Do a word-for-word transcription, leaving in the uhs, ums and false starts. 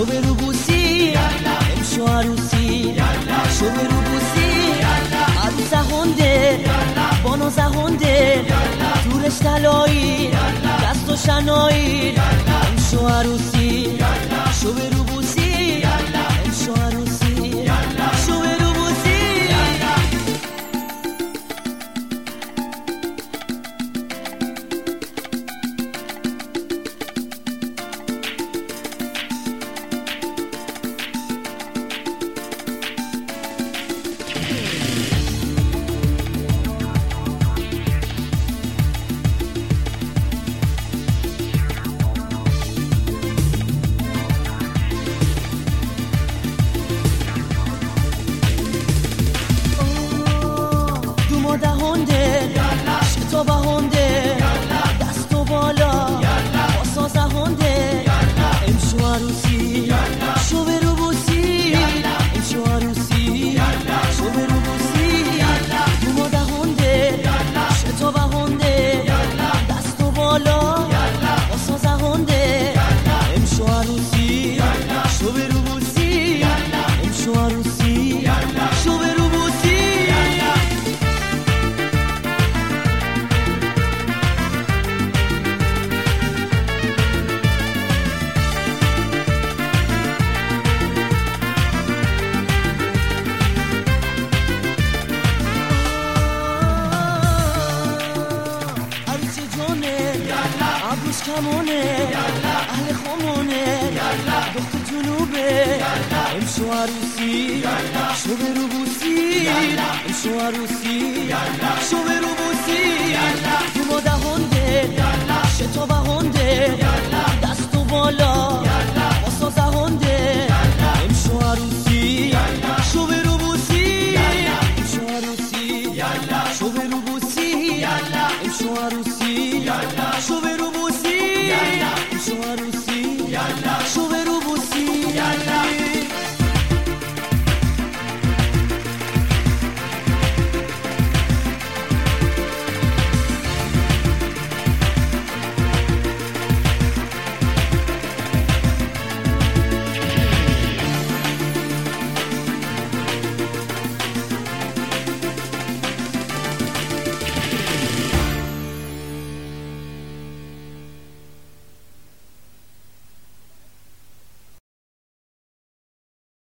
به رو بوسی امشو عروسی شو به رو بوسی عروس هنده بانو زهنده دورش تلایی دست و شنایی امشو عروسی شو به رو بوسی امشو عروسی شو به رو بوسی دهنده شتاب هنده دست و بالا باساز هنده امشو عروسی شو به رو بوسی امشو عروسی شو به رو بوسی دوما دهنده شتاب هنده دست و بالا باساز هنده امشو عروسی شو به رو بوسی امشو عروسی شو به رو بوسی عبوس کمونه اهل خمونه دخت جنوبه امشو عروسی شو به رو بوسی امشو عروسی شو به رو بوسی دوما دهنده شتاب هنده دست و بالا